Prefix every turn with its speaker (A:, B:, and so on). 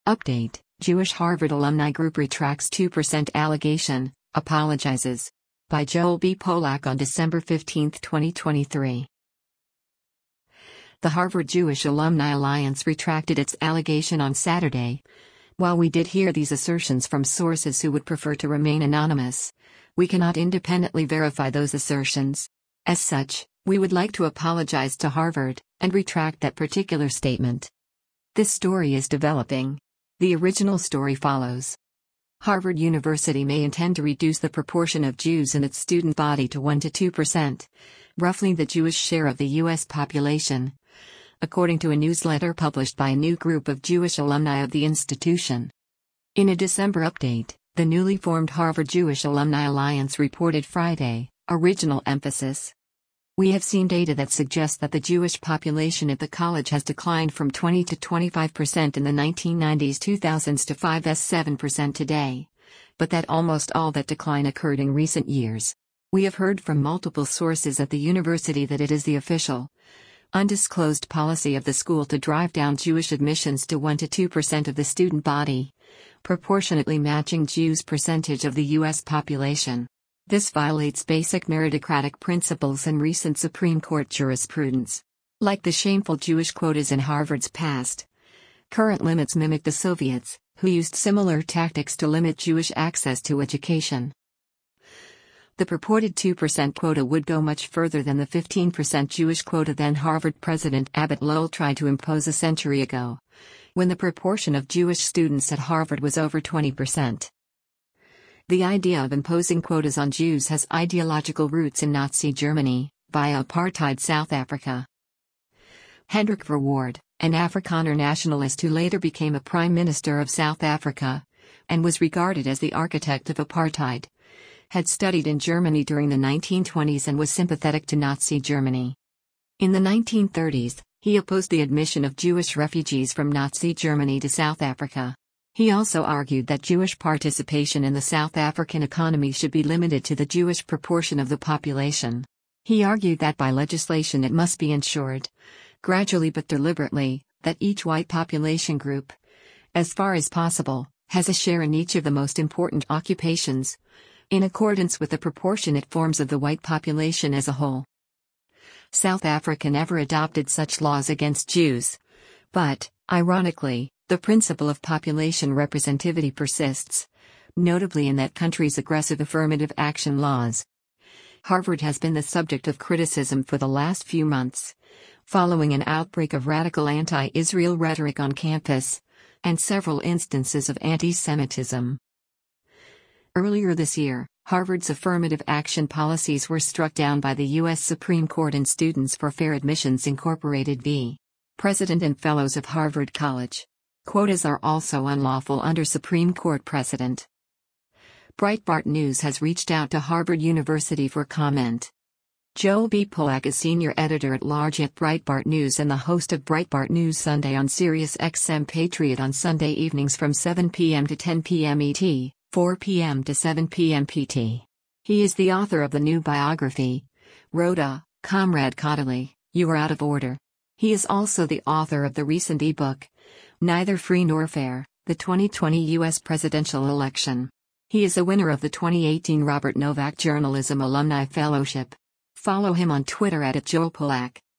A: Update: Jewish Harvard alumni group retracts 2% allegation, apologizes. By Joel B. Polak on December 15, 2023. The Harvard Jewish Alumni Alliance retracted its allegation on Saturday. While we did hear these assertions from sources who would prefer to remain anonymous, we cannot independently verify those assertions. As such, we would like to apologize to Harvard and retract that particular statement. This story is developing. The original story follows. Harvard University may intend to reduce the proportion of Jews in its student body to 1 to 2%, roughly the Jewish share of the U.S. population, according to a newsletter published by a new group of Jewish alumni of the institution. In a December update, the newly formed Harvard Jewish Alumni Alliance reported Friday, original emphasis. We have seen data that suggests that the Jewish population at the college has declined from 20 to 25% in the 1990s-2000s to 5-7% today, but that almost all that decline occurred in recent years. We have heard from multiple sources at the university that it is the official, undisclosed policy of the school to drive down Jewish admissions to 1 to 2% of the student body, proportionately matching Jews' percentage of the U.S. population. This violates basic meritocratic principles and recent Supreme Court jurisprudence. Like the shameful Jewish quotas in Harvard's past, current limits mimic the Soviets, who used similar tactics to limit Jewish access to education. The purported 2% quota would go much further than the 15% Jewish quota then Harvard President Abbott Lowell tried to impose a century ago, when the proportion of Jewish students at Harvard was over 20%. The idea of imposing quotas on Jews has ideological roots in Nazi Germany, via apartheid South Africa. Hendrik Verwoerd, an Afrikaner nationalist who later became a Prime Minister of South Africa, and was regarded as the architect of apartheid, had studied in Germany during the 1920s and was sympathetic to Nazi Germany. In the 1930s, he opposed the admission of Jewish refugees from Nazi Germany to South Africa. He also argued that Jewish participation in the South African economy should be limited to the Jewish proportion of the population. He argued that by legislation it must be ensured, gradually but deliberately, that each white population group, as far as possible, has a share in each of the most important occupations, in accordance with the proportionate forms of the white population as a whole. South Africa never adopted such laws against Jews, but, ironically, the principle of population representativity persists, notably in that country's aggressive affirmative action laws. Harvard has been the subject of criticism for the last few months, following an outbreak of radical anti-Israel rhetoric on campus, and several instances of anti-Semitism. Earlier this year, Harvard's affirmative action policies were struck down by the U.S. Supreme Court in Students for Fair Admissions Incorporated v. President and Fellows of Harvard College. Quotas are also unlawful under Supreme Court precedent. Breitbart News has reached out to Harvard University for comment. Joel B. Polak is senior editor-at-large at Breitbart News and the host of Breitbart News Sunday on Sirius XM Patriot on Sunday evenings from 7 p.m. to 10 p.m. ET, 4 p.m. to 7 p.m. PT. He is the author of the new biography, Rhoda, Comrade Caudaly, You Are Out of Order. He is also the author of the recent ebook, Neither Free Nor Fair, the 2020 U.S. Presidential Election. He is a winner of the 2018 Robert Novak Journalism Alumni Fellowship. Follow him on Twitter @JoelPolak.